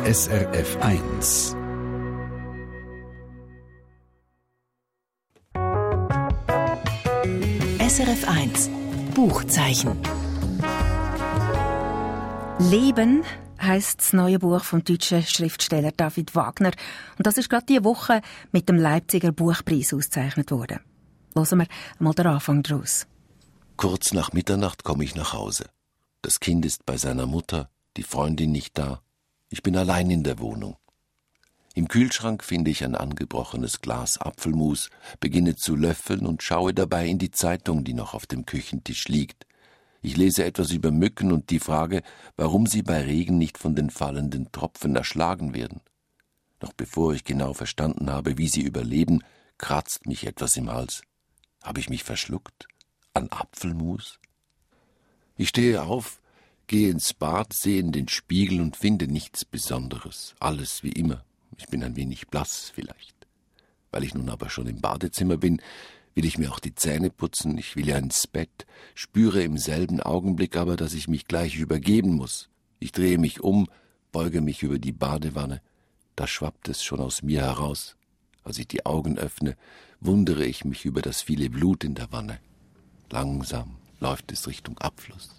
SRF 1. SRF 1 Buchzeichen. Leben heisst das neue Buch vom deutschen Schriftsteller David Wagner. Und das ist gerade diese Woche mit dem Leipziger Buchpreis ausgezeichnet worden. Hören wir mal den Anfang daraus. Kurz nach Mitternacht komme ich nach Hause. Das Kind ist bei seiner Mutter, die Freundin nicht da. Ich bin allein in der Wohnung. Im Kühlschrank finde ich ein angebrochenes Glas Apfelmus, beginne zu löffeln und schaue dabei in die Zeitung, die noch auf dem Küchentisch liegt. Ich lese etwas über Mücken und die Frage, warum sie bei Regen nicht von den fallenden Tropfen erschlagen werden. Noch bevor ich genau verstanden habe, wie sie überleben, kratzt mich etwas im Hals. Habe ich mich verschluckt? An Apfelmus? Ich stehe auf, gehe ins Bad, sehe in den Spiegel und finde nichts Besonderes. Alles wie immer. Ich bin ein wenig blass vielleicht. Weil ich nun aber schon im Badezimmer bin, will ich mir auch die Zähne putzen, ich will ja ins Bett, spüre im selben Augenblick aber, dass ich mich gleich übergeben muss. Ich drehe mich um, beuge mich über die Badewanne. Da schwappt es schon aus mir heraus. Als ich die Augen öffne, wundere ich mich über das viele Blut in der Wanne. Langsam läuft es Richtung Abfluss.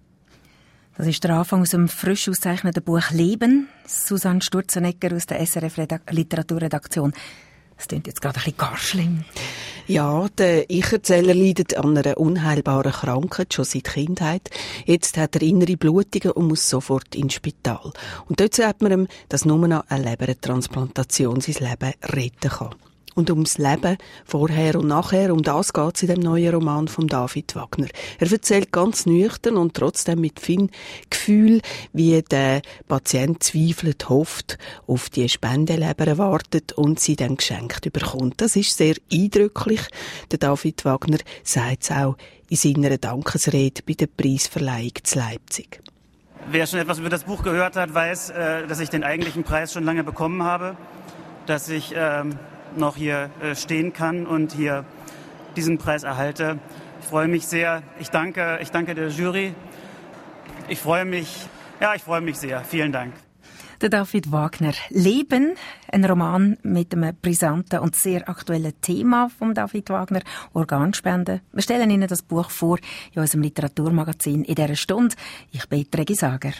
Das ist der Anfang aus dem frisch ausgezeichneten Buch «Leben». Susanne Sturzenegger aus der SRF Literaturredaktion. Das klingt jetzt gerade ein bisschen gar schlimm. Ja, der Ich-Erzähler leidet an einer unheilbaren Krankheit, schon seit Kindheit. Jetzt hat er innere Blutungen und muss sofort ins Spital. Und dort sagt man ihm, dass nur noch eine Lebertransplantation sein Leben retten kann. Und ums Leben vorher und nachher, um das geht es in dem neuen Roman von David Wagner. Er erzählt ganz nüchtern und trotzdem mit viel Gefühl, wie der Patient zweifelt, hofft, auf die Spendeleber wartet und sie dann geschenkt bekommt. Das ist sehr eindrücklich. Der David Wagner sagt es auch in seiner Dankesrede bei der Preisverleihung zu Leipzig. Wer schon etwas über das Buch gehört hat, weiß, dass ich den eigentlichen Preis schon lange bekommen habe, dass ich noch hier stehen kann und hier diesen Preis erhalte. Ich freue mich sehr. Ich danke der Jury. Ich freue mich sehr. Vielen Dank. Der David Wagner. «Leben», ein Roman mit einem brisanten und sehr aktuellen Thema von David Wagner, Organspende. Wir stellen Ihnen das Buch vor in unserem Literaturmagazin in dieser Stunde. Ich bin Regi Sager.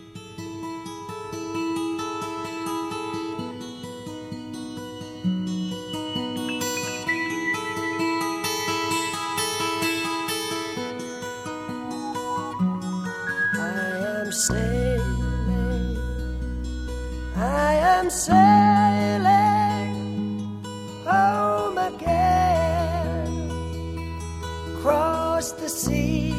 Sailing home again, across the sea.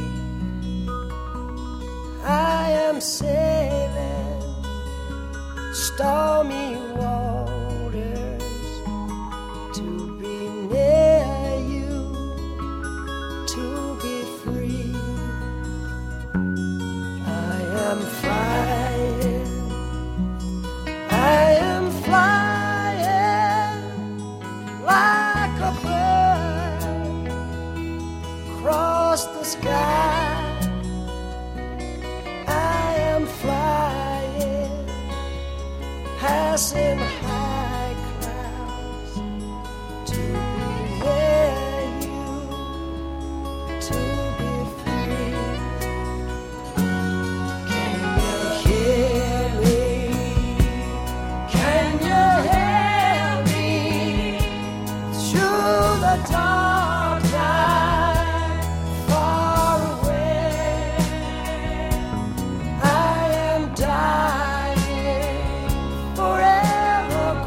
I am sailing stormy waters to be near you, to be free. I am flying, I am flying like a bird across the sky. I am flying, passing high clouds to be near you, to be free. Can you hear me? Can you hear me through the dark night, far away? I am dying forever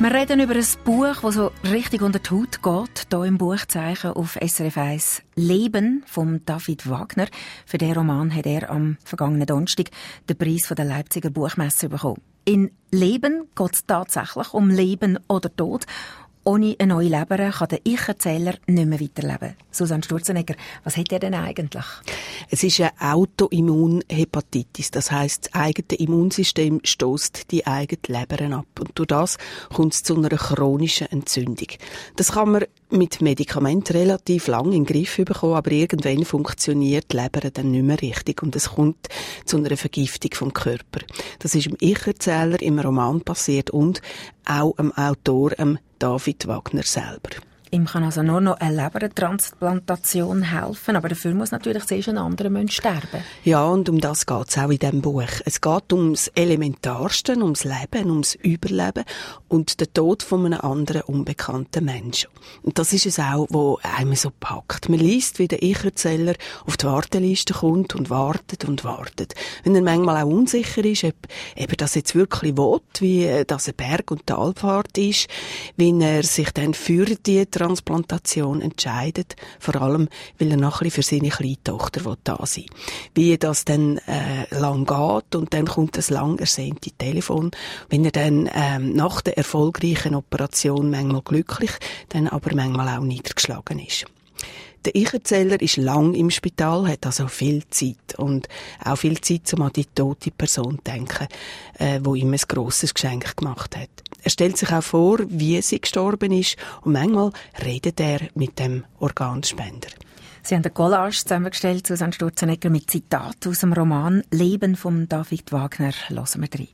Wir reden über ein Buch, das so richtig unter die Haut geht. Hier im Buchzeichen auf SRF 1 «Leben» von David Wagner. Für den Roman hat er am vergangenen Donnerstag den Preis von der Leipziger Buchmesse bekommen. In «Leben» geht es tatsächlich um Leben oder Tod. Ohne eine neue Leber kann der Ich-Erzähler nicht mehr weiterleben. Susanne Sturzenegger, was hat er denn eigentlich? Es ist eine Autoimmunhepatitis. Das heisst, das eigene Immunsystem stößt die eigene Leber ab. Und durch das kommt es zu einer chronischen Entzündung. Das kann man mit Medikamenten relativ lang in den Griff bekommen, aber irgendwann funktioniert die Leber dann nicht mehr richtig und es kommt zu einer Vergiftung vom Körper. Das ist dem Ich-Erzähler im Roman passiert und auch dem Autor, David Wagner selber. Ihm kann also nur noch eine Lebertransplantation helfen, aber dafür muss natürlich zuerst ein anderer Mensch sterben. Ja, und um das geht es auch in diesem Buch. Es geht ums Elementarste, ums Leben, ums Überleben und den Tod von einem anderen unbekannten Menschen. Und das ist es auch, was einem so packt. Man liest, wie der Ich-Erzähler auf die Warteliste kommt und wartet und wartet. Wenn er manchmal auch unsicher ist, ob er das jetzt wirklich will, wie das eine Berg- und Talfahrt ist, wenn er sich dann für die Transplantation entscheidet, vor allem, weil er nachher für seine kleine Tochter da sein will. Wie das dann lang geht und dann kommt das lang ersehnte Telefon. Wenn er dann nach der erfolgreichen Operation manchmal glücklich, dann aber manchmal auch niedergeschlagen ist. Der Ich-Erzähler ist lang im Spital, hat also viel Zeit und auch viel Zeit, um an die tote Person zu denken, wo ihm ein grosses Geschenk gemacht hat. Er stellt sich auch vor, wie sie gestorben ist und manchmal redet er mit dem Organspender. Sie haben eine Collage zusammengestellt, Susanne Sturzenegger, mit Zitaten aus dem Roman «Leben» von David Wagner. Hören wir rein.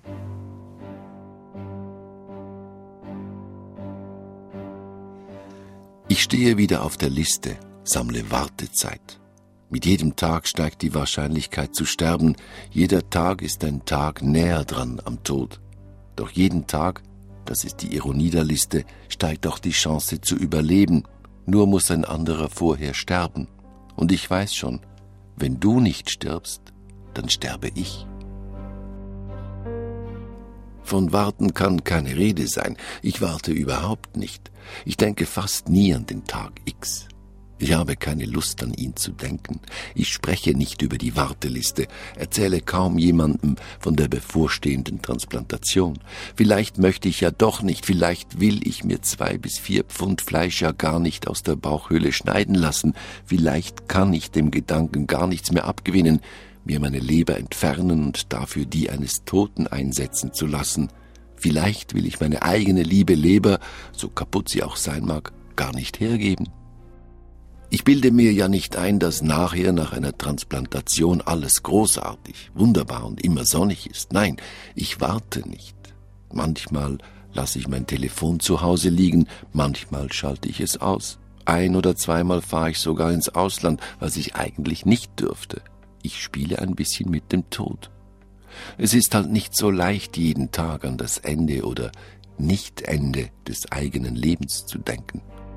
Ich stehe wieder auf der Liste, sammle Wartezeit. Mit jedem Tag steigt die Wahrscheinlichkeit zu sterben. Jeder Tag ist ein Tag näher dran am Tod. Doch jeden Tag, das ist die Ironie der Liste, steigt auch die Chance zu überleben. Nur muss ein anderer vorher sterben. Und ich weiß schon, wenn du nicht stirbst, dann sterbe ich. Von Warten kann keine Rede sein. Ich warte überhaupt nicht. Ich denke fast nie an den Tag X. Ich habe keine Lust, an ihn zu denken. Ich spreche nicht über die Warteliste, erzähle kaum jemandem von der bevorstehenden Transplantation. Vielleicht möchte ich ja doch nicht, vielleicht will ich mir 2 bis 4 Pfund Fleisch ja gar nicht aus der Bauchhöhle schneiden lassen. Vielleicht kann ich dem Gedanken gar nichts mehr abgewinnen, mir meine Leber entfernen und dafür die eines Toten einsetzen zu lassen. Vielleicht will ich meine eigene liebe Leber, so kaputt sie auch sein mag, gar nicht hergeben. Ich bilde mir ja nicht ein, dass nachher nach einer Transplantation alles großartig, wunderbar und immer sonnig ist. Nein, ich warte nicht. Manchmal lasse ich mein Telefon zu Hause liegen, manchmal schalte ich es aus. 1- oder 2-mal fahre ich sogar ins Ausland, was ich eigentlich nicht dürfte. Ich spiele ein bisschen mit dem Tod. Es ist halt nicht so leicht, jeden Tag an das Ende oder Nicht-Ende des eigenen Lebens zu denken.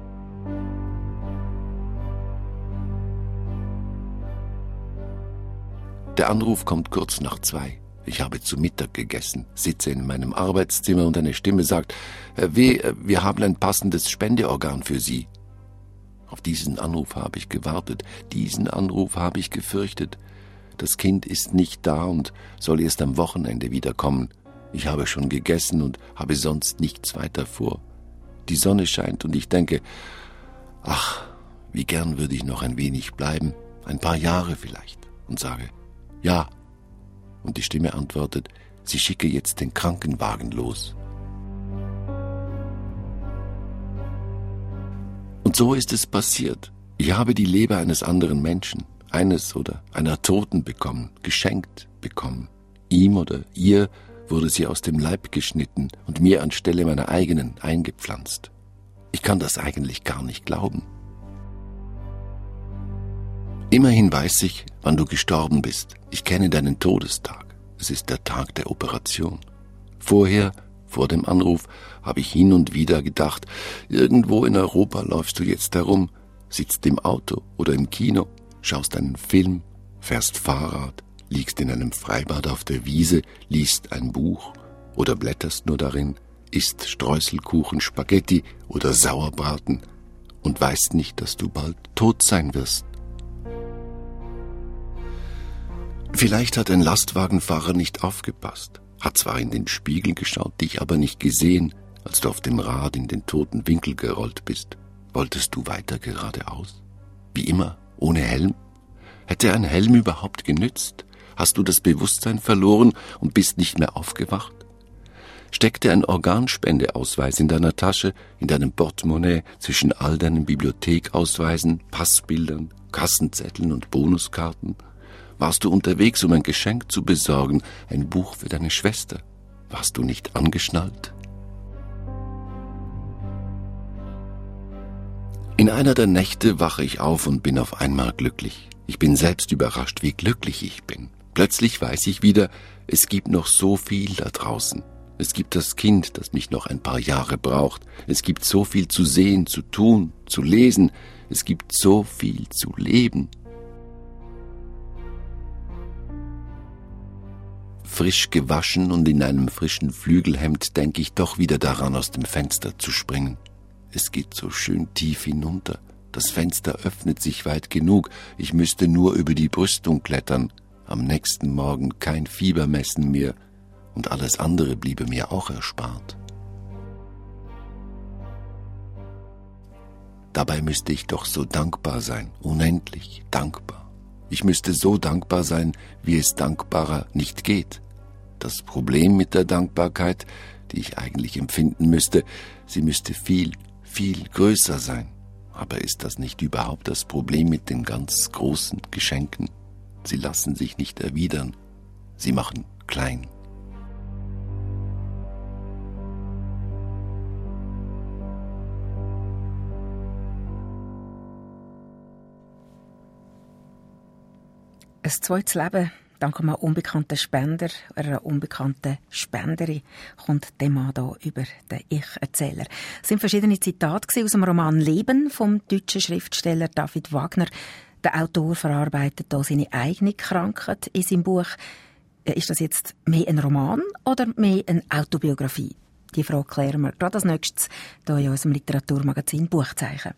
Der Anruf kommt kurz nach 2. Ich habe zu Mittag gegessen, sitze in meinem Arbeitszimmer und eine Stimme sagt, wir haben ein passendes Spendeorgan für Sie. Auf diesen Anruf habe ich gewartet, diesen Anruf habe ich gefürchtet. Das Kind ist nicht da und soll erst am Wochenende wiederkommen. Ich habe schon gegessen und habe sonst nichts weiter vor. Die Sonne scheint und ich denke, ach, wie gern würde ich noch ein wenig bleiben, ein paar Jahre vielleicht, und sage, ja. Und die Stimme antwortet, sie schicke jetzt den Krankenwagen los. Und so ist es passiert. Ich habe die Leber eines anderen Menschen, eines oder einer Toten bekommen, geschenkt bekommen. Ihm oder ihr wurde sie aus dem Leib geschnitten und mir anstelle meiner eigenen eingepflanzt. Ich kann das eigentlich gar nicht glauben. Immerhin weiß ich, wann du gestorben bist. Ich kenne deinen Todestag. Es ist der Tag der Operation. Vorher, vor dem Anruf, habe ich hin und wieder gedacht, irgendwo in Europa läufst du jetzt herum, sitzt im Auto oder im Kino, schaust einen Film, fährst Fahrrad, liegst in einem Freibad auf der Wiese, liest ein Buch oder blätterst nur darin. isst Streuselkuchen, Spaghetti oder Sauerbraten und weißt nicht, dass du bald tot sein wirst. Vielleicht hat ein Lastwagenfahrer nicht aufgepasst, hat zwar in den Spiegel geschaut, dich aber nicht gesehen, als du auf dem Rad in den toten Winkel gerollt bist. Wolltest du weiter geradeaus? Wie immer, ohne Helm? Hätte ein Helm überhaupt genützt? Hast du das Bewusstsein verloren und bist nicht mehr aufgewacht? Steckte ein Organspendeausweis in deiner Tasche, in deinem Portemonnaie, zwischen all deinen Bibliothekausweisen, Passbildern, Kassenzetteln und Bonuskarten? Warst du unterwegs, um ein Geschenk zu besorgen, ein Buch für deine Schwester? Warst du nicht angeschnallt? In einer der Nächte wache ich auf und bin auf einmal glücklich. Ich bin selbst überrascht, wie glücklich ich bin. Plötzlich weiß ich wieder, es gibt noch so viel da draußen. Es gibt das Kind, das mich noch ein paar Jahre braucht. Es gibt so viel zu sehen, zu tun, zu lesen. Es gibt so viel zu leben. Frisch gewaschen und in einem frischen Flügelhemd denke ich doch wieder daran, aus dem Fenster zu springen. Es geht so schön tief hinunter. Das Fenster öffnet sich weit genug. Ich müsste nur über die Brüstung klettern. Am nächsten Morgen kein Fiebermessen mehr. Und alles andere bliebe mir auch erspart. Dabei müsste ich doch so dankbar sein, unendlich dankbar. Ich müsste so dankbar sein, wie es dankbarer nicht geht. Das Problem mit der Dankbarkeit, die ich eigentlich empfinden müsste, sie müsste viel, viel größer sein. Aber ist das nicht überhaupt das Problem mit den ganz großen Geschenken? Sie lassen sich nicht erwidern. Sie machen klein. Ein zweites Leben dank einem unbekannten Spender, einer unbekannten Spenderin, kommt dem Mann hier über den Ich-Erzähler. Es sind verschiedene Zitate aus dem Roman «Leben» vom deutschen Schriftsteller David Wagner. Der Autor verarbeitet hier seine eigene Krankheit in seinem Buch. Ist das jetzt mehr ein Roman oder mehr eine Autobiografie? Die Frage klären wir gerade als nächstes hier in unserem Literaturmagazin «Buchzeichen».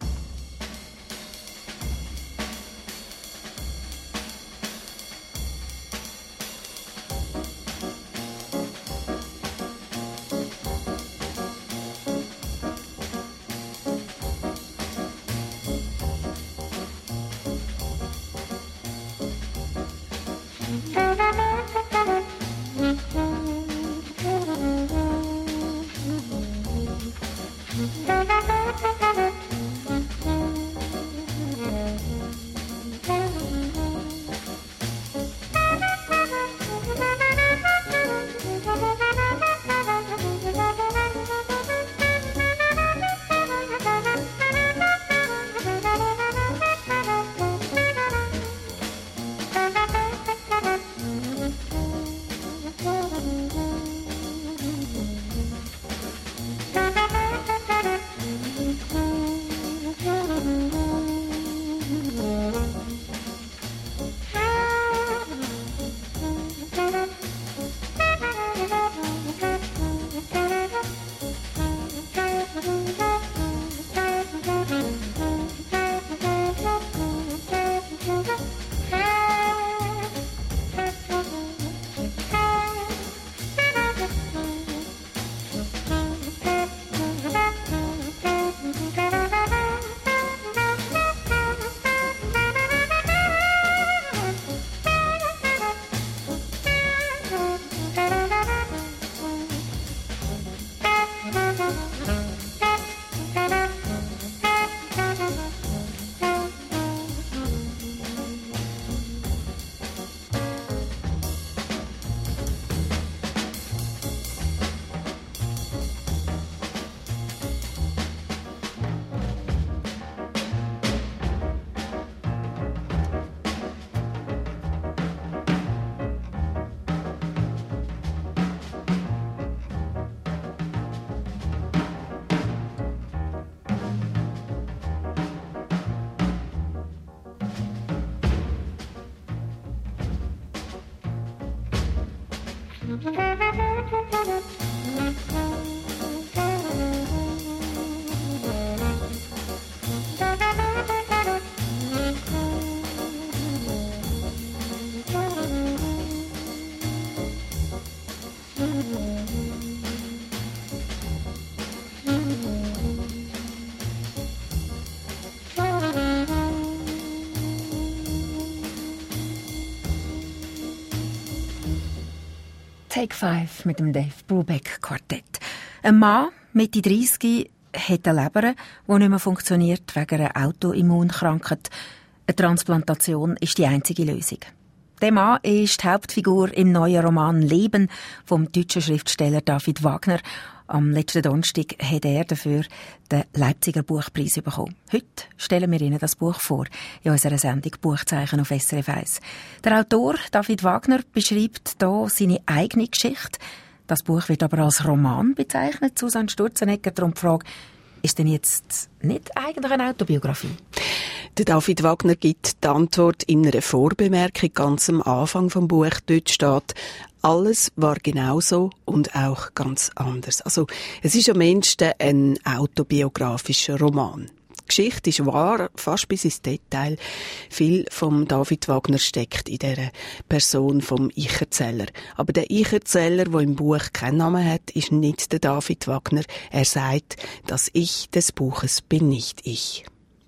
Take 5 mit dem Dave Brubeck Quartett. Ein Mann Mitte 30 hat eine Leber, die nicht mehr funktioniert wegen einer Autoimmunkrankheit. Eine Transplantation ist die einzige Lösung. Der Mann ist die Hauptfigur im neuen Roman «Leben» vom deutschen Schriftsteller David Wagner. Am letzten Donnerstag hat er dafür den Leipziger Buchpreis bekommen. Heute stellen wir Ihnen das Buch vor, in unserer Sendung «Buchzeichen» auf SRF 1. Der Autor David Wagner beschreibt hier seine eigene Geschichte. Das Buch wird aber als Roman bezeichnet. Susanne Sturzenegger, darum die Frage, ist denn jetzt nicht eigentlich eine Autobiografie? Der David Wagner gibt die Antwort in einer Vorbemerkung ganz am Anfang vom Buch. Dort steht, alles war genauso und auch ganz anders. Also, es ist am Ende ein autobiografischer Roman. Die Geschichte ist wahr, fast bis ins Detail. Viel vom David Wagner steckt in dieser Person vom Ich-Erzähler. Aber der Ich-Erzähler, der im Buch keinen Namen hat, ist nicht der David Wagner. Er sagt, das Ich des Buches bin nicht ich.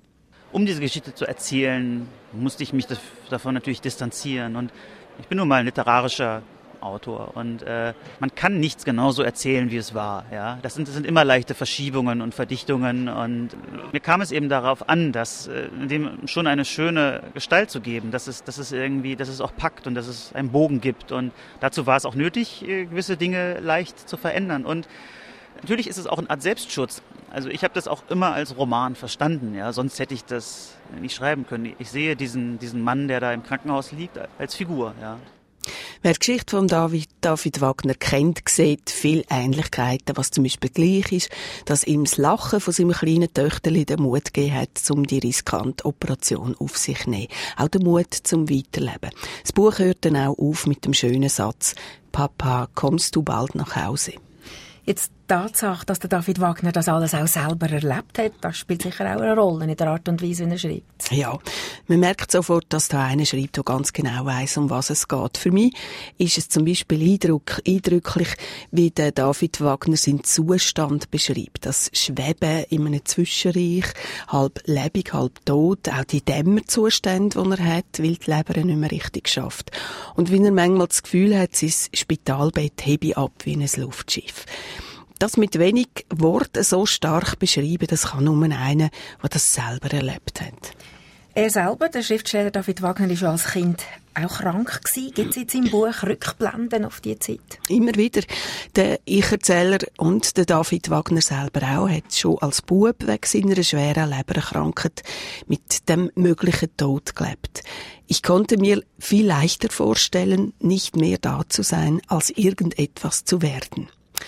Um diese Geschichte zu erzählen, musste ich mich davon natürlich distanzieren. Und ich bin nun mal ein literarischer Autor. Und man kann nichts genauso erzählen, wie es war. Ja? Das sind immer leichte Verschiebungen und Verdichtungen. Und mir kam es eben darauf an, dem schon eine schöne Gestalt zu geben, dass es auch packt und dass es einen Bogen gibt. Und dazu war es auch nötig, gewisse Dinge leicht zu verändern. Und natürlich ist es auch eine Art Selbstschutz. Also ich habe das auch immer als Roman verstanden, ja, sonst hätte ich das nicht schreiben können. Ich sehe diesen Mann, der da im Krankenhaus liegt, als Figur, ja. Wer die Geschichte von David Wagner kennt, sieht viele Ähnlichkeiten, was zum Beispiel gleich ist, dass ihm das Lachen von seinem kleinen Töchterli den Mut gegeben hat, um die riskante Operation auf sich zu nehmen. Auch den Mut zum Weiterleben. Das Buch hört dann auch auf mit dem schönen Satz, Papa, kommst du bald nach Hause? Jetzt die Tatsache, dass der David Wagner das alles auch selber erlebt hat, das spielt sicher auch eine Rolle in der Art und Weise, wie er schreibt. Ja, man merkt sofort, dass da einer schreibt, der ganz genau weiss, um was es geht. Für mich ist es zum Beispiel eindrücklich, wie der David Wagner seinen Zustand beschreibt. Das Schweben in einem Zwischenreich, halb lebendig, halb tot, auch die Dämmerzustände, die er hat, weil die Leber nicht mehr richtig schafft. Und wie er manchmal das Gefühl hat, sein Spitalbett hebe ab wie ein Luftschiff. Das mit wenig Worten so stark beschreiben, das kann nur einer, der das selber erlebt hat. Er selber, der Schriftsteller David Wagner, war schon als Kind auch krank gewesen. Gibt es in seinem Buch Rückblenden auf die Zeit? Immer wieder. Der Ich-Erzähler und der David Wagner selber auch hat schon als Bub wegen seiner schweren Leberkrankheit mit dem möglichen Tod gelebt. Ich konnte mir viel leichter vorstellen, nicht mehr da zu sein, als irgendetwas zu werden.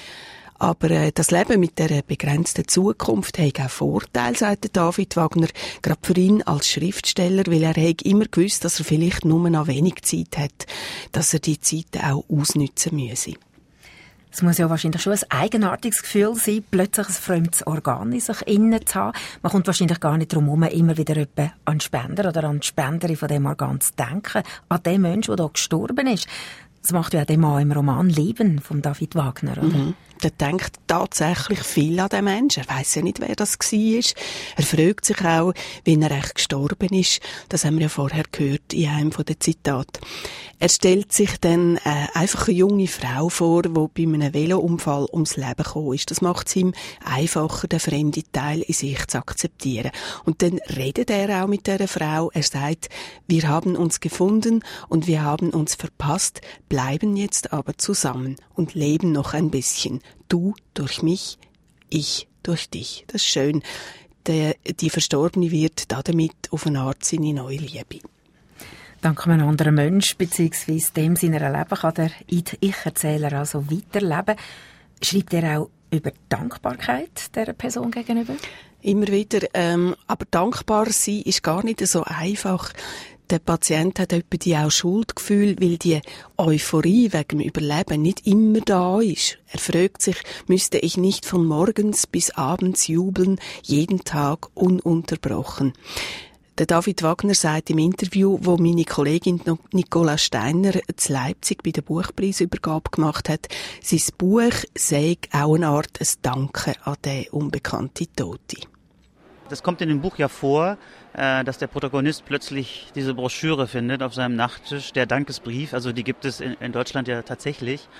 Aber das Leben mit der begrenzten Zukunft hat auch Vorteile, sagt David Wagner, gerade für ihn als Schriftsteller, weil er immer gewusst, dass er vielleicht nur noch wenig Zeit hat, dass er die Zeit auch ausnützen müsse. Es muss ja wahrscheinlich schon ein eigenartiges Gefühl sein, plötzlich ein fremdes Organ in sich innen zu haben. Man kommt wahrscheinlich gar nicht darum herum, immer wieder an Spender oder an die Spenderin von dem Organ zu denken, an den Menschen, der hier gestorben ist. Das macht ja auch der Mann im Roman «Leben» von David Wagner, oder? Mhm. Der denkt tatsächlich viel an den Menschen. Er weiss ja nicht, wer das war. Er fragt sich auch, wie er echt gestorben ist. Das haben wir ja vorher gehört in einem der Zitate. Er stellt sich dann einfach eine junge Frau vor, die bei einem Velounfall ums Leben gekommen ist. Das macht es ihm einfacher, den fremden Teil in sich zu akzeptieren. Und dann redet er auch mit dieser Frau. Er sagt, wir haben uns gefunden und wir haben uns verpasst, bleiben jetzt aber zusammen und leben noch ein bisschen. Du durch mich, ich durch dich. Das ist schön. Die Verstorbene wird damit auf eine Art seine neue Liebe. Dank einem anderen Menschen bzw. dem seiner Leben kann der Ich-Erzähler also weiterleben. Schreibt er auch über Dankbarkeit dieser Person gegenüber? Immer wieder. Aber dankbar sein ist gar nicht so einfach. Der Patient hat etwa auch Schuldgefühl, weil die Euphorie wegen dem Überleben nicht immer da ist. Er fragt sich, müsste ich nicht von morgens bis abends jubeln, jeden Tag ununterbrochen? Der David Wagner sagt im Interview, wo meine Kollegin Nicola Steiner zu Leipzig bei der Buchpreisübergabe gemacht hat, sein Buch sei auch eine Art ein Danke an den unbekannten Toten. Das kommt in dem Buch ja vor, dass der Protagonist plötzlich diese Broschüre findet auf seinem Nachttisch, der Dankesbrief, also die gibt es in Deutschland ja tatsächlich.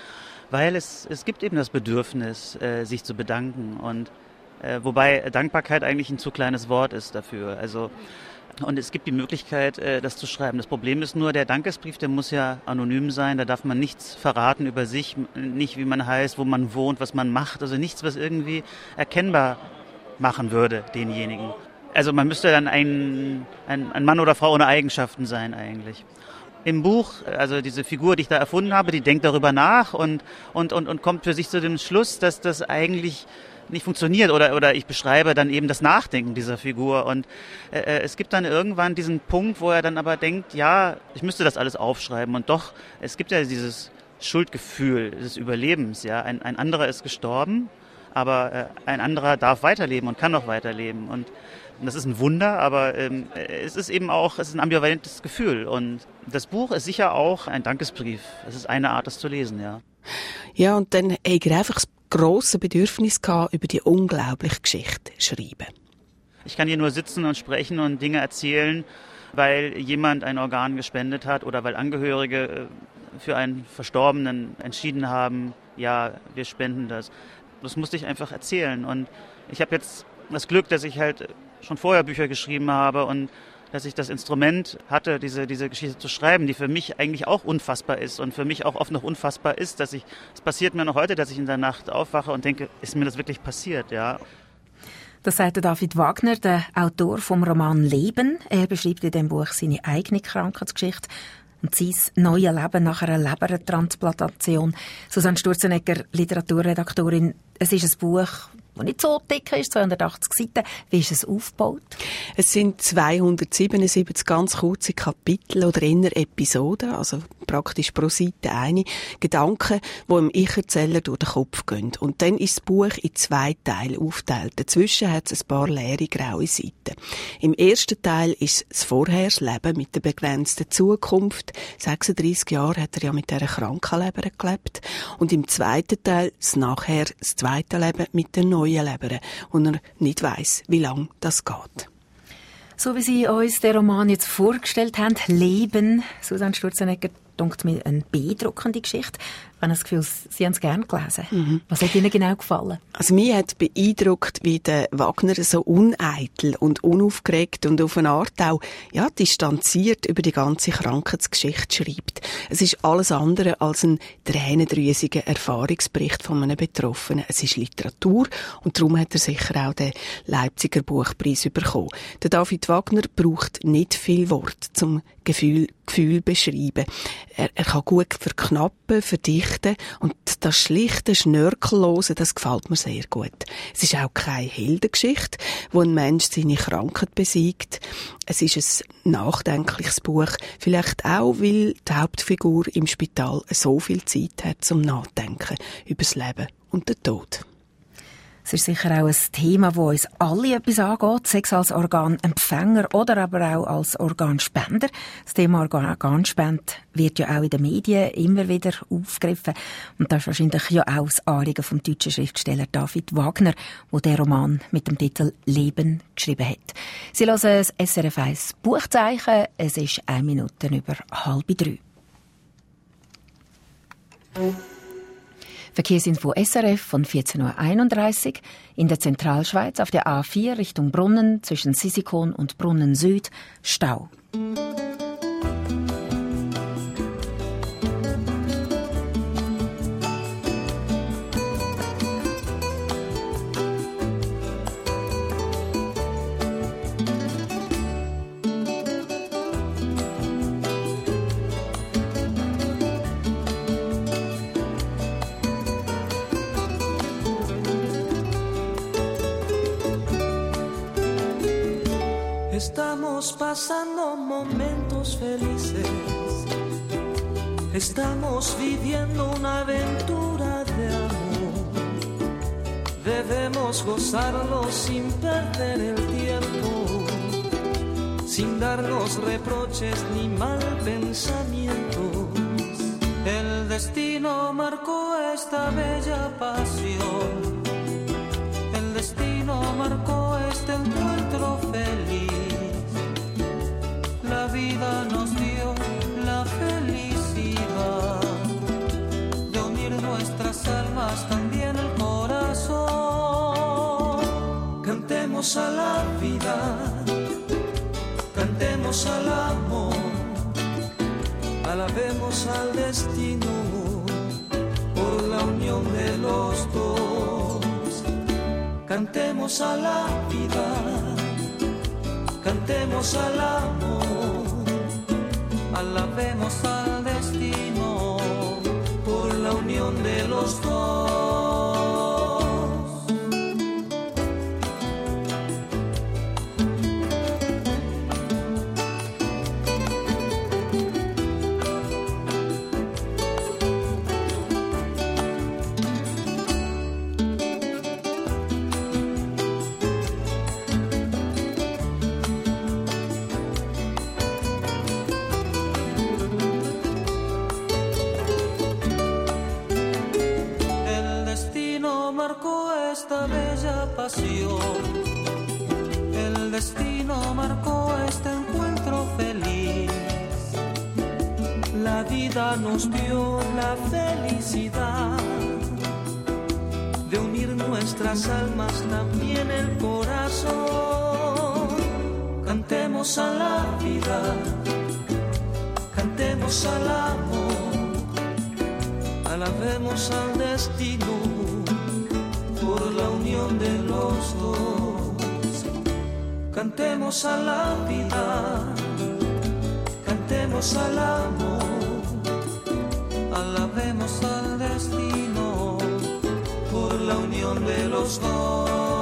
weil es gibt eben das Bedürfnis, sich zu bedanken. Und wobei Dankbarkeit eigentlich ein zu kleines Wort ist dafür. Also, und es gibt die Möglichkeit, das zu schreiben. Das Problem ist nur, der Dankesbrief, der muss ja anonym sein. Da darf man nichts verraten über sich, nicht wie man heißt, wo man wohnt, was man macht. Also nichts, was irgendwie erkennbar machen würde, denjenigen. Also man müsste dann ein Mann oder Frau ohne Eigenschaften sein eigentlich. Im Buch, also diese Figur, die ich da erfunden habe, die denkt darüber nach und kommt für sich zu dem Schluss, dass das eigentlich nicht funktioniert oder ich beschreibe dann eben das Nachdenken dieser Figur und es gibt dann irgendwann diesen Punkt, wo er dann aber denkt, ja, ich müsste das alles aufschreiben und doch, es gibt ja dieses Schuldgefühl des Überlebens, ja, ein anderer ist gestorben, aber ein anderer darf weiterleben und kann noch weiterleben und das ist ein Wunder, aber es ist eben auch, es ist ein ambivalentes Gefühl und das Buch ist sicher auch ein Dankesbrief, es ist eine Art, das zu lesen, ja. Ja, und dann habe ich einfach das grosse Bedürfnis gehabt, über die unglaubliche Geschichte zu schreiben. Ich kann hier nur sitzen und sprechen und Dinge erzählen, weil jemand ein Organ gespendet hat oder weil Angehörige für einen Verstorbenen entschieden haben, ja, wir spenden das. Das musste ich einfach erzählen und ich habe jetzt das Glück, dass ich halt schon vorher Bücher geschrieben habe und dass ich das Instrument hatte, diese Geschichte zu schreiben, die für mich eigentlich auch unfassbar ist und für mich auch oft noch unfassbar ist, es passiert mir noch heute, dass ich in der Nacht aufwache und denke, ist mir das wirklich passiert, ja. Das sagt David Wagner, der Autor vom Roman Leben. Er beschreibt in dem Buch seine eigene Krankheitsgeschichte und sein neues Leben nach einer Lebertransplantation. Susanne Sturzenegger, Literaturredaktorin, es ist ein Buch, das nicht so dick ist, 280 Seiten. Wie ist es aufgebaut? Es sind 277 ganz kurze Kapitel oder eher Episoden, also praktisch pro Seite eine, Gedanken, die im Ich-Erzähler durch den Kopf gehen. Und dann ist das Buch in 2 Teile aufgeteilt. Dazwischen hat es ein paar leere, graue Seiten. Im ersten Teil ist das Vorher, das Leben mit der begrenzten Zukunft. 36 Jahre hat er ja mit dieser Krankenleber gelebt. Und im zweiten Teil das Nachher, das zweite Leben mit der neuen Leber, und er nicht weiss, wie lange das geht. So wie Sie uns den Roman jetzt vorgestellt haben, Leben, Susanne Sturzenegger, denkt mir eine beeindruckende Geschichte. Ich habe das Gefühl, Sie haben es gerne gelesen. Was hat Ihnen genau gefallen? Also mir hat beeindruckt, wie der Wagner so uneitel und unaufgeregt und auf eine Art auch distanziert über die ganze Krankheitsgeschichte schreibt. Es ist alles andere als ein tränendrüsiger Erfahrungsbericht von einem Betroffenen. Es ist Literatur und darum hat er sicher auch den Leipziger Buchpreis bekommen. Der David Wagner braucht nicht viel Wort zum Gefühl beschreiben. Er kann gut verknappen, verdichten und das schlichte, schnörkellose, das gefällt mir sehr gut. Es ist auch keine Heldengeschichte, wo ein Mensch seine Krankheit besiegt. Es ist ein nachdenkliches Buch, vielleicht auch, weil die Hauptfigur im Spital so viel Zeit hat zum Nachdenken über das Leben und den Tod. Es ist sicher auch ein Thema, das uns alle etwas angeht, sei es als Organempfänger oder aber auch als Organspender. Das Thema Organspende wird ja auch in den Medien immer wieder aufgegriffen. Und das ist wahrscheinlich ja auch das Anliegen vom deutschen Schriftsteller David Wagner, der den Roman mit dem Titel Leben geschrieben hat. Sie hören das SRF 1 Buchzeichen. Es ist 1 Minute über 2:30. Verkehrsinfo SRF von 14.31 Uhr. In der Zentralschweiz auf der A4 Richtung Brunnen zwischen Sisikon und Brunnen Süd Stau. Estamos pasando momentos felices, estamos viviendo una aventura de amor, debemos gozarlo sin perder el tiempo, sin darnos reproches ni mal pensamientos. El destino marcó esta bella pasión, el destino marcó este encuentro feliz. La vida nos dio la felicidad de unir nuestra Cantemos a la vida, cantemos al amor, alabemos al destino por la unión de los dos. Cantemos a la vida, cantemos al amor, alabemos al destino por la unión de los dos. El destino marcó este encuentro feliz. La vida nos dio la felicidad de unir nuestras almas, también el corazón. Cantemos a la vida, cantemos al amor, alabemos al destino por la unión de los dos. Cantemos a la vida, cantemos al amor, alabemos al destino por la unión de los dos.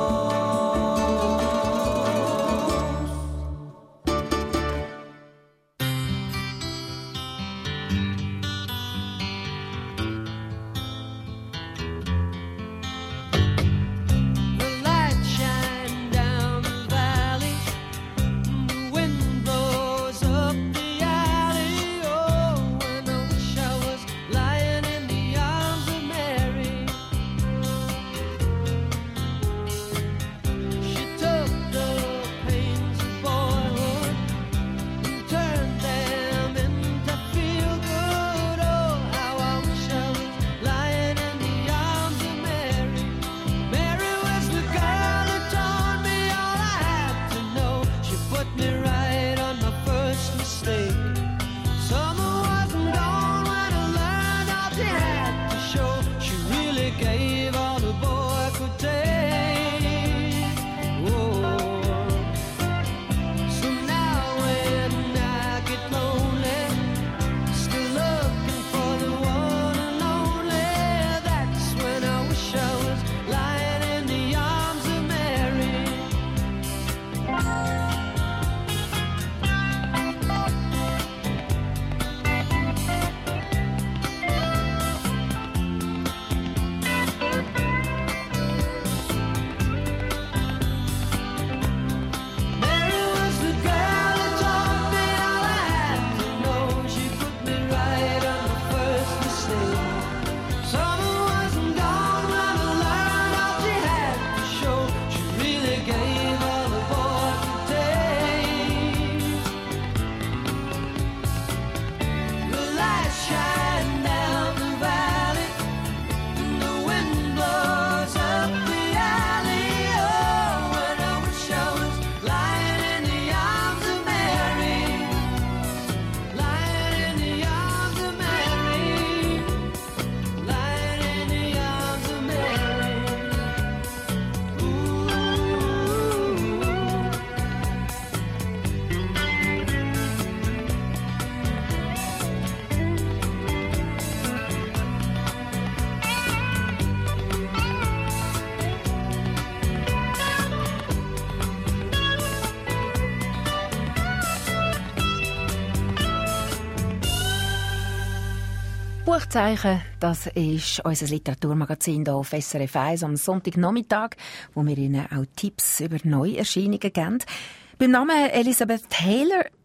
Buchzeichen, das ist unser Literaturmagazin hier auf SRF 1 am Sonntagnachmittag, wo wir Ihnen auch Tipps über Neuerscheinungen geben. Beim Namen Elizabeth Taylor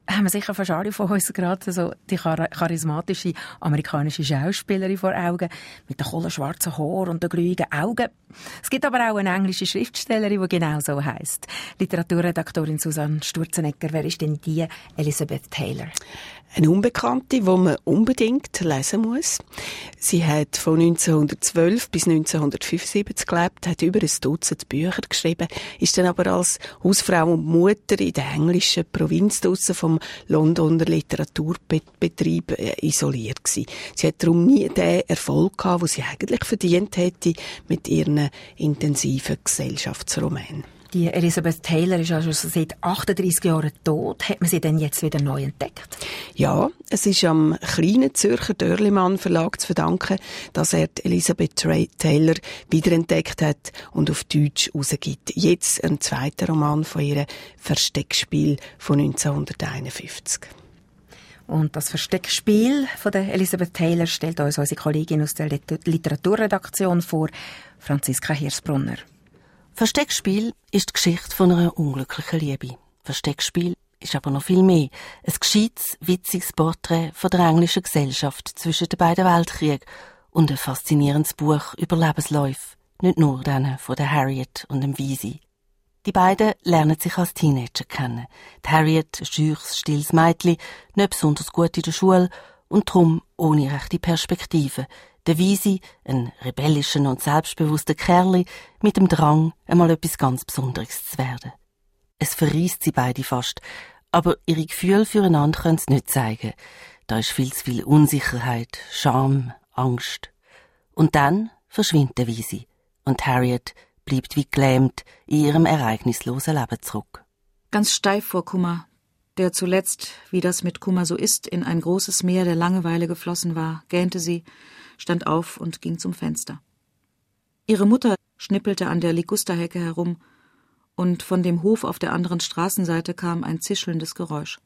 haben wir sicher fast alle von uns gerade so die charismatische amerikanische Schauspielerin vor Augen, mit den kohlenschwarzen Haaren und den glühigen Augen. Es gibt aber auch eine englische Schriftstellerin, die genau so heisst. Literaturredaktorin Susanne Sturzenegger, wer ist denn die Elizabeth Taylor? Eine Unbekannte, die man unbedingt lesen muss. Sie hat von 1912 bis 1975 gelebt, hat über ein Dutzend Bücher geschrieben, ist dann aber als Hausfrau und Mutter in der englischen Provinz draussen vom Londoner Literaturbetrieb isoliert gewesen. Sie hat darum nie den Erfolg gehabt, den sie eigentlich verdient hätte mit ihren intensiven Gesellschaftsromanen. Die Elizabeth Taylor ist also seit 38 Jahren tot. Hat man sie denn jetzt wieder neu entdeckt? Ja, es ist am kleinen Zürcher Dörlimann Verlag zu verdanken, dass er die Elizabeth Taylor wiederentdeckt hat und auf Deutsch herausgibt. Jetzt ein zweiter Roman von ihrem Versteckspiel von 1951. Und das Versteckspiel von der Elizabeth Taylor stellt uns unsere Kollegin aus der Literaturredaktion vor, Franziska Hirsbrunner. Versteckspiel ist die Geschichte von einer unglücklichen Liebe. Versteckspiel ist aber noch viel mehr. Ein gescheites, witziges Porträt von der englischen Gesellschaft zwischen den beiden Weltkriegen und ein faszinierendes Buch über Lebensläufe, nicht nur denen von der Harriet und dem Weezy. Die beiden lernen sich als Teenager kennen. Die Harriet, ein schüchs, stilles Mädchen, nicht besonders gut in der Schule und darum ohne rechte Perspektive. Der Weezy, ein rebellischer und selbstbewusster Kerl mit dem Drang, einmal etwas ganz Besonderes zu werden. Es verreisst sie beide fast, aber ihre Gefühle füreinander können sie nicht zeigen. Da ist viel zu viel Unsicherheit, Scham, Angst. Und dann verschwindet der Weezy und Harriet bleibt wie gelähmt in ihrem ereignislosen Leben zurück. Ganz steif vor Kummer, der zuletzt, wie das mit Kummer so ist, in ein großes Meer der Langeweile geflossen war, gähnte sie, stand auf und ging zum Fenster. Ihre Mutter schnippelte an der Ligusterhecke herum, und von dem Hof auf der anderen Straßenseite kam ein zischelndes Geräusch.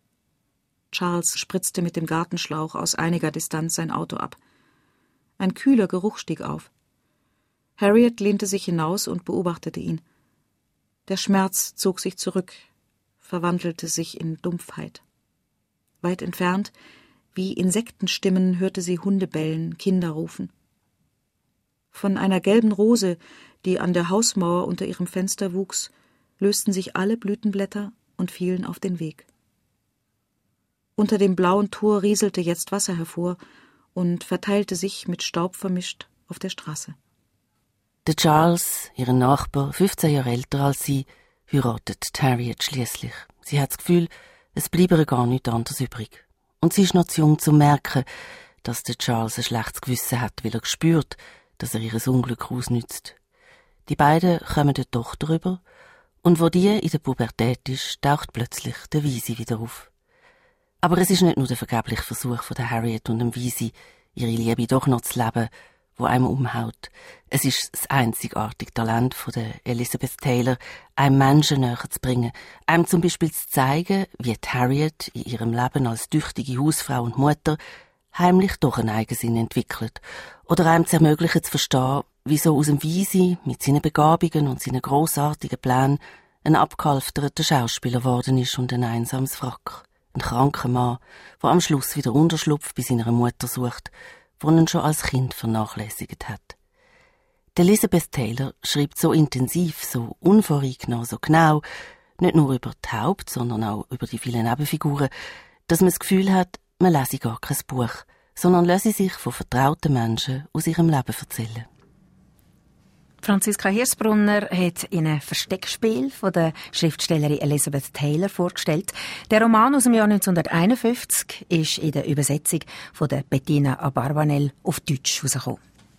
Charles spritzte mit dem Gartenschlauch aus einiger Distanz sein Auto ab. Ein kühler Geruch stieg auf. Harriet lehnte sich hinaus und beobachtete ihn. Der Schmerz zog sich zurück, verwandelte sich in Dumpfheit. Weit entfernt, wie Insektenstimmen, hörte sie Hunde bellen, Kinder rufen. Von einer gelben Rose, die an der Hausmauer unter ihrem Fenster wuchs, lösten sich alle Blütenblätter und fielen auf den Weg. Unter dem blauen Tor rieselte jetzt Wasser hervor und verteilte sich mit Staub vermischt auf der Straße. Der Charles, ihr Nachbar, 15 Jahre älter als sie, heiratet Harriet schliesslich. Sie hat das Gefühl, es bleibe ihr gar nichts anderes übrig. Und sie ist noch zu jung, um zu merken, dass der Charles ein schlechtes Gewissen hat, weil er spürt, dass er ihr Unglück ausnützt. Die beiden kommen der Tochter über, und wo die in der Pubertät ist, taucht plötzlich der Weezy wieder auf. Aber es ist nicht nur der vergebliche Versuch von der Harriet und dem Weezy, ihre Liebe doch noch zu leben, wo einem umhaut. Es ist das einzigartige Talent von der Elizabeth Taylor, einem Menschen näher zu bringen, einem zum Beispiel zu zeigen, wie die Harriet in ihrem Leben als tüchtige Hausfrau und Mutter heimlich doch einen Eigensinn entwickelt, oder einem zu ermöglichen zu verstehen, wieso aus dem Weezy mit seinen Begabungen und seinen grossartigen Plänen ein abgehalfterter Schauspieler geworden ist und ein einsames Wrack. Ein kranker Mann, der am Schluss wieder Unterschlupf bei seiner Mutter sucht, die ihn schon als Kind vernachlässigt hat. Die Elizabeth Taylor schreibt so intensiv, so unvoreingenommen, so genau, nicht nur über die Haupt-, sondern auch über die vielen Nebenfiguren, dass man das Gefühl hat, man lese gar kein Buch, sondern lasse sich von vertrauten Menschen aus ihrem Leben erzählen. Franziska Hirsbrunner hat in einem Versteckspiel von der Schriftstellerin Elizabeth Taylor vorgestellt. Der Roman aus dem Jahr 1951 ist in der Übersetzung von der Bettina Abarbanel auf Deutsch herausgekommen.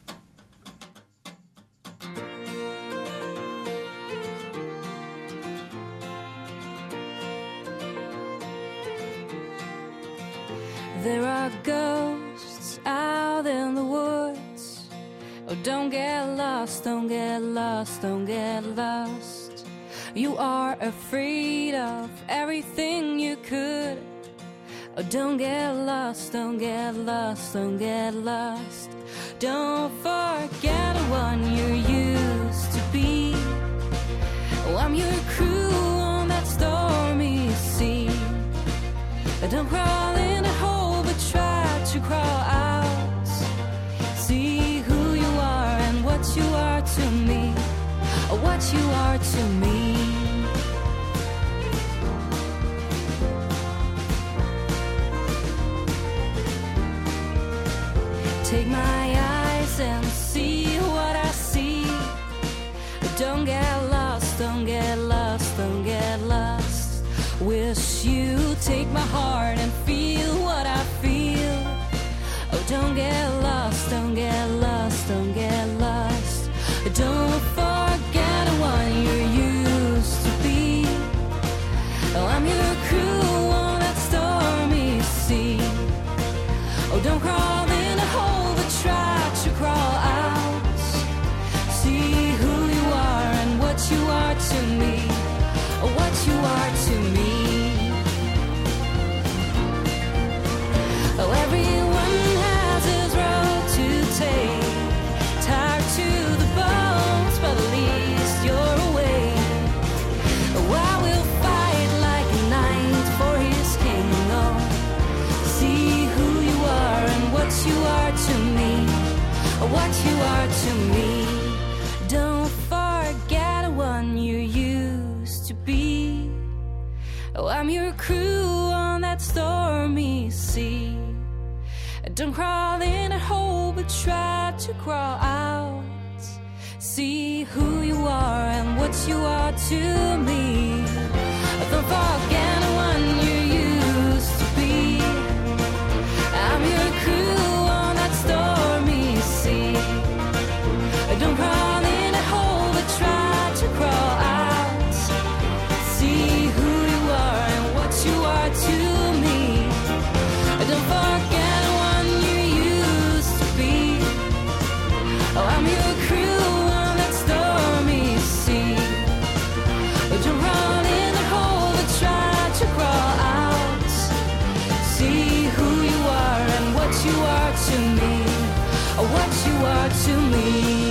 There are ghosts out in the woods. Oh, don't get lost, don't get lost, don't get lost. You are afraid of everything you could. Oh, don't get lost, don't get lost, don't get lost. Don't forget what you're used to be. Oh, I'm your crew on that stormy sea. Don't crawl in a hole, but try to crawl out. See who you are and what you are to me, what you are to me. Take my eyes and see what I see. Don't get lost, don't get lost, don't get lost. Wish you take my heart and feel what I feel. Oh, don't get lost, don't get lost, don't get lost. Don't forget what you're used to be. Oh, I'm your crew on that stormy sea. Oh, don't crawl in a hole, but try to crawl out. See who you are and what you are to me, what you are to me. Oh, everyone has his road to take, tired to the bones, but at least you're awake. Oh, I will fight like a knight for his kingdom. See who you are and what you are to me, what you are to me. Don't forget what you used to be. Oh, I'm your crew on that stormy sea. Don't crawl in a hole, but try to crawl out. See who you are and what you are to me. Don't forget what you used to be. I'm your crew on that stormy sea. Don't crawl in a hole, but try to crawl out. See who you are and what you are to me. Don't forget what you used to be. Oh, I'm your crew on that stormy sea. Don't crawl in a hole, but try to crawl out. See who you are and what you are to me, what you are to me,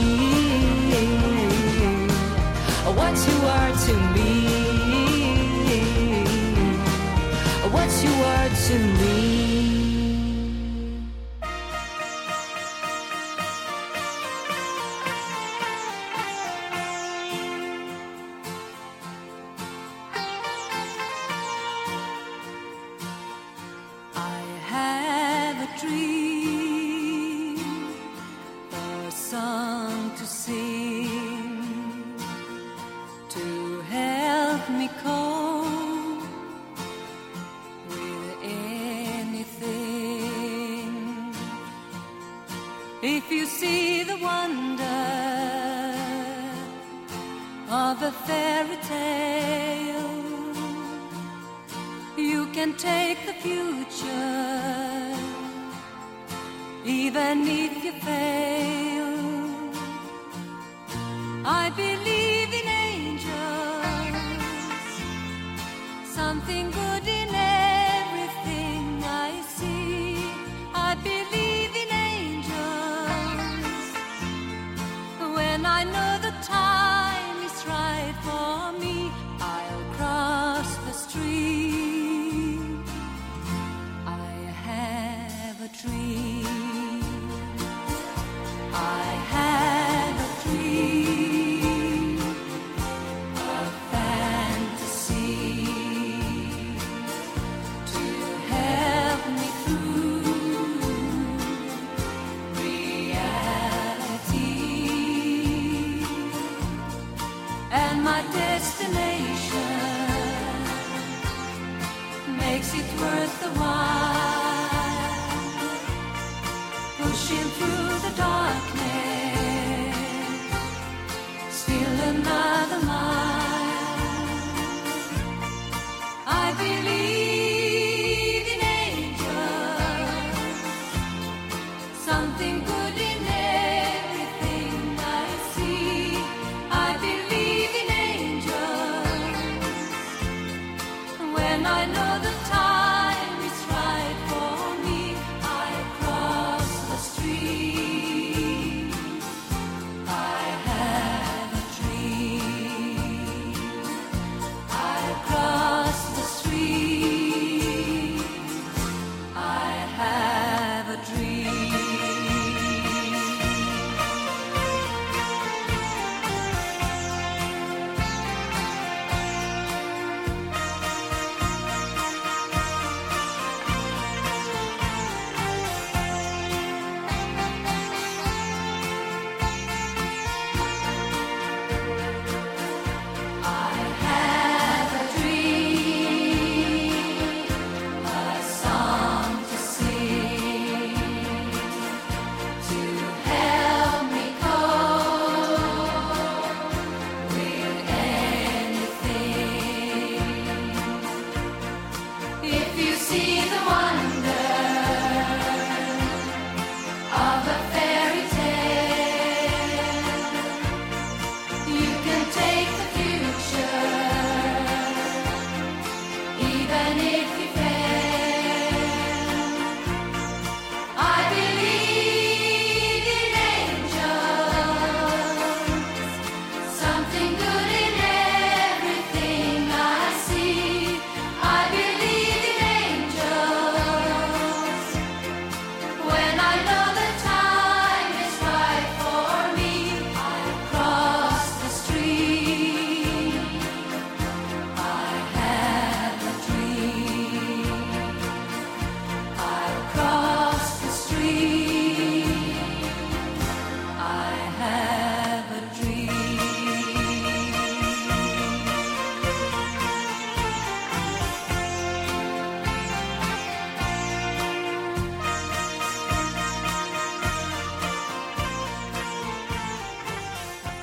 what you are to me, what you are to me. I have a dream, a song to sing, to help me cope with anything. If you see the wonder of a fairy tale, you can take the future, even if you fail. I believe in angels, something good in everything I see. I believe in angels, when I know the time is right for me, I'll cross the stream. I have a dream, I have a dream, a fantasy to help me through reality. And my destination makes it worth the while, pushing through the darkness, still another mile. I believe in angels, something good in everything I see. I believe in angels, when I know the time is right for me, I cross the street.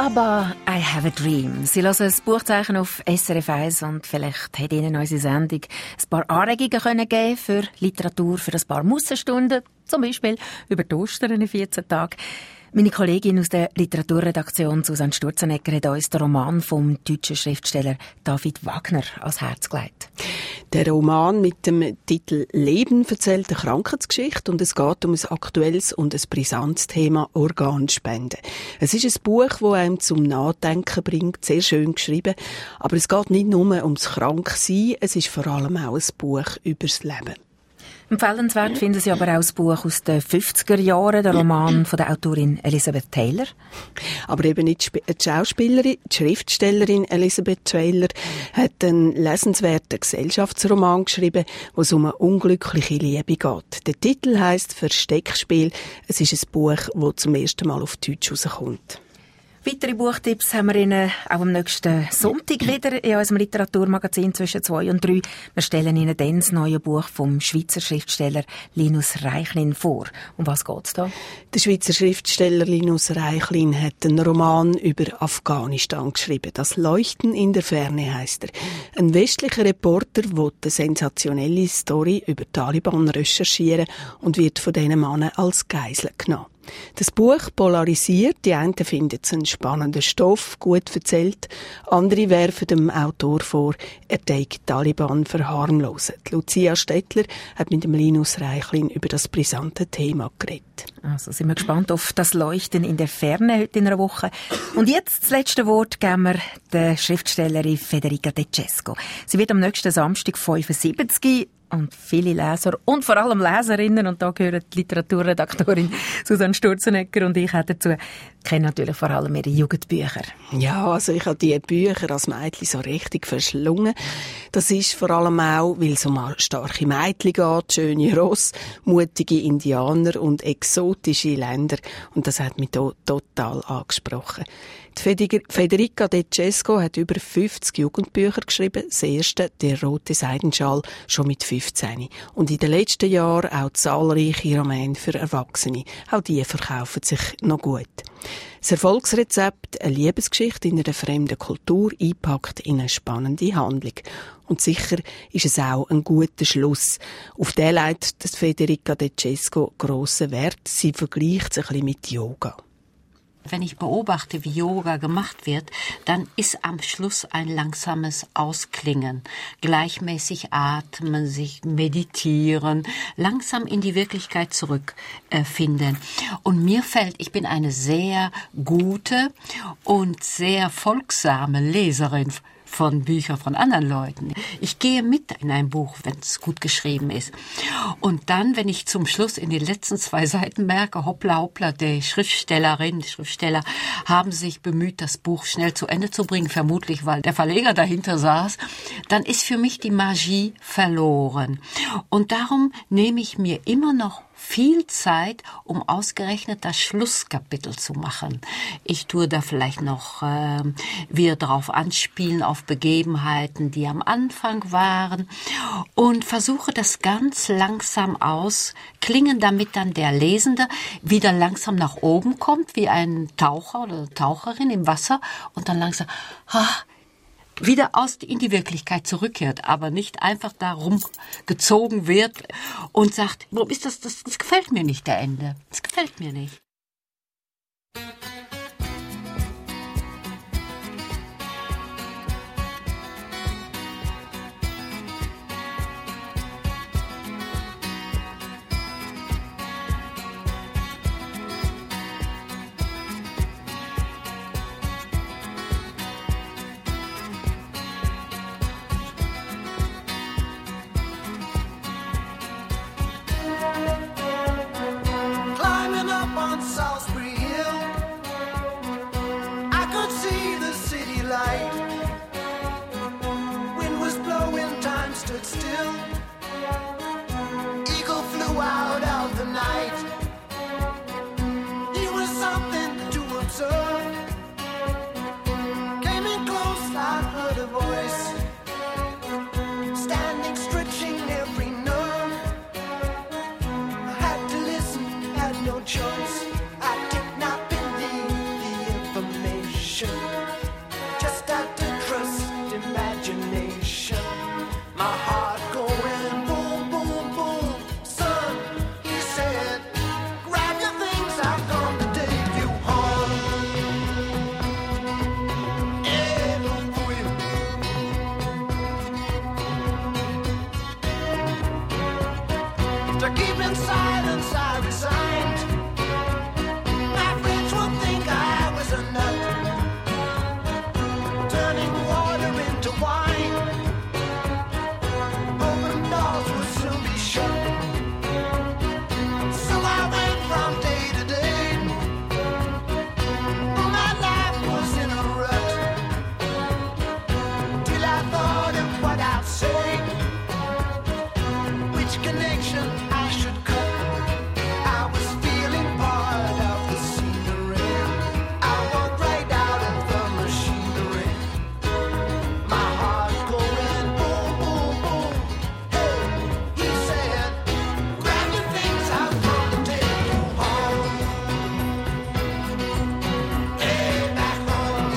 Aber I have a dream. Sie hören das Buchzeichen auf SRF 1 und vielleicht hat Ihnen unsere Sendung ein paar Anregungen geben für Literatur, für ein paar Mussenstunden, zum Beispiel über die Ostern in 14 Tagen. Meine Kollegin aus der Literaturredaktion, Susanne Sturzenegger, hat uns den Roman vom deutschen Schriftsteller David Wagner ans Herz gelegt. Der Roman mit dem Titel «Leben» erzählt eine Krankheitsgeschichte und es geht um ein aktuelles und ein brisantes Thema Organspende. Es ist ein Buch, das einem zum Nachdenken bringt, sehr schön geschrieben, aber es geht nicht nur ums Kranksein, es ist vor allem auch ein Buch über das Leben. Empfehlenswert finden Sie aber auch das Buch aus den 50er Jahren, der Roman von der Autorin Elizabeth Taylor. Aber eben nicht die Schauspielerin, die Schriftstellerin Elizabeth Taylor hat einen lesenswerten Gesellschaftsroman geschrieben, wo es um eine unglückliche Liebe geht. Der Titel heisst «Versteckspiel». Es ist ein Buch, das zum ersten Mal auf Deutsch rauskommt. Weitere Buchtipps haben wir Ihnen auch am nächsten Sonntag wieder in unserem Literaturmagazin zwischen 2 und 3. Wir stellen Ihnen dann das neue Buch vom Schweizer Schriftsteller Linus Reichlin vor. Um was geht's da? Der Schweizer Schriftsteller Linus Reichlin hat einen Roman über Afghanistan geschrieben. «Das Leuchten in der Ferne» heisst er. Ein westlicher Reporter will eine sensationelle Story über Taliban recherchieren und wird von diesen Männern als Geisel genommen. Das Buch polarisiert, die einen finden es einen spannenden Stoff, gut erzählt, andere werfen dem Autor vor, er sei Taliban verharmlosen. Lucia Stettler hat mit dem Linus Reichlin über das brisante Thema geredet. Also sind wir gespannt auf das Leuchten in der Ferne heute in einer Woche. Und jetzt das letzte Wort geben wir der Schriftstellerin Federica De Cesco. Sie wird am nächsten Samstag 75 und viele Leser und vor allem Leserinnen, und da gehören die Literaturredaktorin Susanne Sturzenegger und ich dazu, kennen natürlich vor allem ihre Jugendbücher. Ja, also ich habe die Bücher als Mädchen so richtig verschlungen. Das ist vor allem auch, weil es um starke Mädchen geht, schöne Rosse, mutige Indianer und exotische Länder. Und das hat mich total angesprochen. Die Federica De Cesco hat über 50 Jugendbücher geschrieben. Das erste, «Der rote Seidenschal», schon mit 15. Und in den letzten Jahren auch zahlreiche Romane für Erwachsene. Auch die verkaufen sich noch gut. Das Erfolgsrezept, eine Liebesgeschichte in einer fremden Kultur, eingepackt in eine spannende Handlung. Und sicher ist es auch ein guter Schluss. Auf den legt Federica De Cesco grossen Wert. Sie vergleicht sich ein bisschen mit Yoga. Wenn ich beobachte, wie Yoga gemacht wird, dann ist am Schluss ein langsames Ausklingen. Gleichmäßig atmen, sich meditieren, langsam in die Wirklichkeit zurückfinden. Und mir fällt, ich bin eine sehr gute und sehr folgsame Leserin von Büchern von anderen Leuten. Ich gehe mit in ein Buch, wenn es gut geschrieben ist. Und dann, wenn ich zum Schluss in den letzten 2 Seiten merke, hoppla, hoppla, die Schriftsteller haben sich bemüht, das Buch schnell zu Ende zu bringen, vermutlich, weil der Verleger dahinter saß, dann ist für mich die Magie verloren. Und darum nehme ich mir immer noch viel Zeit, um ausgerechnet das Schlusskapitel zu machen. Ich tue da vielleicht noch wieder darauf anspielen, auf Begebenheiten, die am Anfang waren, und versuche das ganz langsam ausklingen, damit dann der Lesende wieder langsam nach oben kommt, wie ein Taucher oder Taucherin im Wasser, und dann langsam wieder in die Wirklichkeit zurückkehrt, aber nicht einfach darum gezogen wird und sagt, warum ist das gefällt mir nicht, der Ende. Das gefällt mir nicht. Climbing up on To keep in silence I resigned. My friends would think I was a nut, turning water into wine. Open doors would soon be shut. So I went from day to day. My life was in a rut, till I thought of what I'd say, which connection I should cut. I was feeling part of the scenery. I walked right out of the machinery. My heart going boom, boom, boom. Hey, he said, grab your things, I'm gonna take you home. Hey, back home.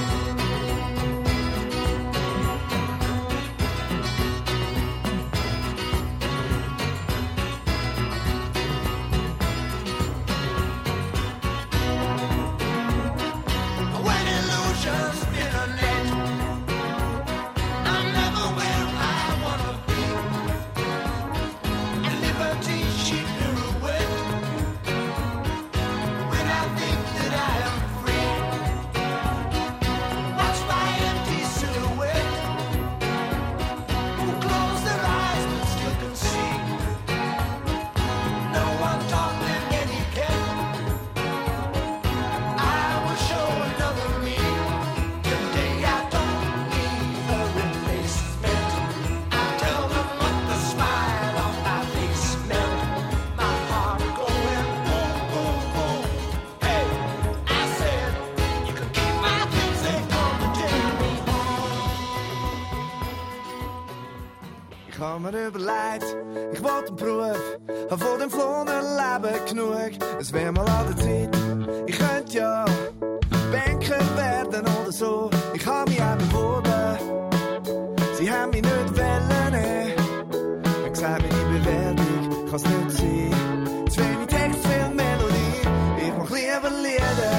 When illusions in a net, I'm never where I wanna be. And liberty she pirouette when I think that I am free. Watch my empty silhouette, who close their eyes but still can see. No one taught them etiquette. I will show another me. Today I don't need a replacement. I tell them what the smile on my face meant. My heart going boom, boom, boom. Hey, I said, you can keep my things, they come to take me home. Ich hab mir überlegt, ich wollte einen Beruf, hab von dem geflohenen Leben genug. Es wär mal an der Zeit, ich könnte ja Banker werden oder so. Ich hab mich auch beworben, sie haben mich nicht wollen. Hab gesagt, meine Bewerbung kann's nicht sein. Zu wenig Text, viel Melodie, ich mach lieber Lieder.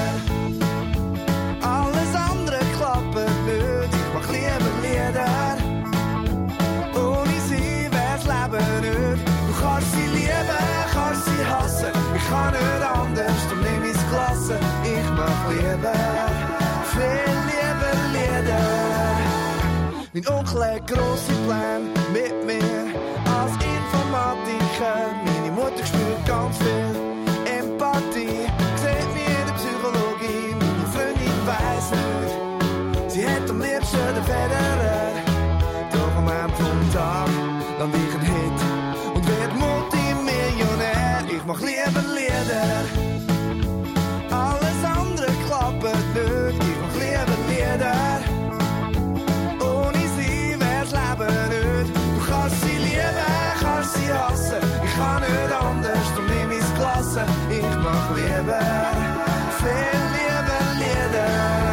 Alles andere klappt nicht, ich mach lieber Lieder. Ohne sie wär's Leben nicht. Du kannst sie lieben, kannst sie hassen. Ich kann nicht anders, darum nehm ich's gelassen. Ich mach lieber, viel lieber Lieder. Mein Onkel hat grosse Pläne mit mir als Informatiker. Meine Mutter spürt ganz viel Empathie, sieht mich in der Psychologie. Meine Freundin weiss nicht, sie hat am liebsten den Federer. Doch am Ende vom Tag land ich ein Hit und werd Multimillionär. Ich mach lieber Lieder, alles andere klappt nicht. Ich mach lieber Lieder, ohne sie wär's Leben nicht. Du kannst sie lieben, kannst sie hassen. Ich kann nicht anders, darum nehm ich's gelassen. Ich mach lieber, viel lieber Lieder.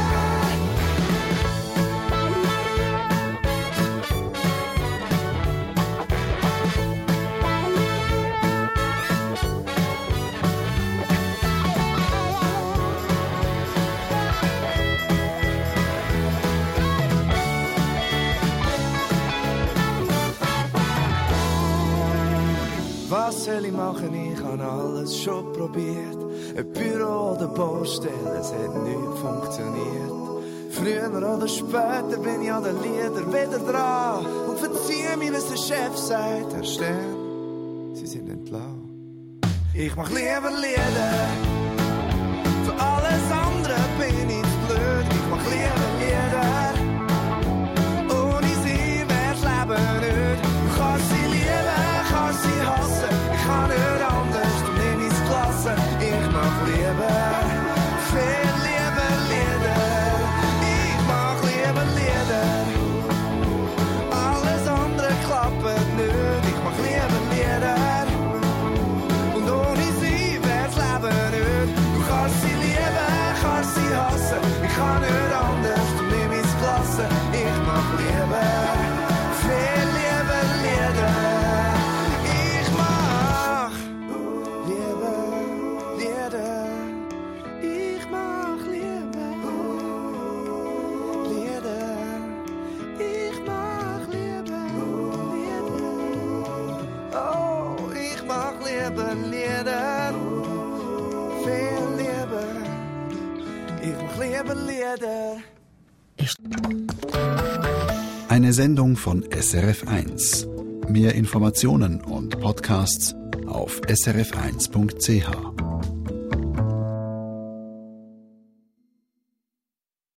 Was soll ich machen? Ich habe alles schon probiert. Ein Büro oder Baustelle, es hat nicht funktioniert. Früher oder später bin ich an den Liedern wieder dran. Und verzieh mir, was der Chef sagt. Herr Stern, Sie sind entlassen. Ich mach lieber Lieder. Für alles andere bin ich zu blöd. Ich mach lieber Lieder. Ohne sie wär's Leben nicht. Du kannst sie lieben, kannst sie hassen. Ich kann nicht anders, du nehm ich's gelassen. Ich mach lieber, viel lieber Lieder. Ich mach lieber Lieder. Alles andere klappt nicht. Ich mach lieber Lieder. Und ohne sie wär's Leben nicht. Du kannst sie lieben, kannst sie hassen. Ich kann nicht anders. über Lieder. Eine Sendung von SRF1. Mehr Informationen und Podcasts auf srf1.ch.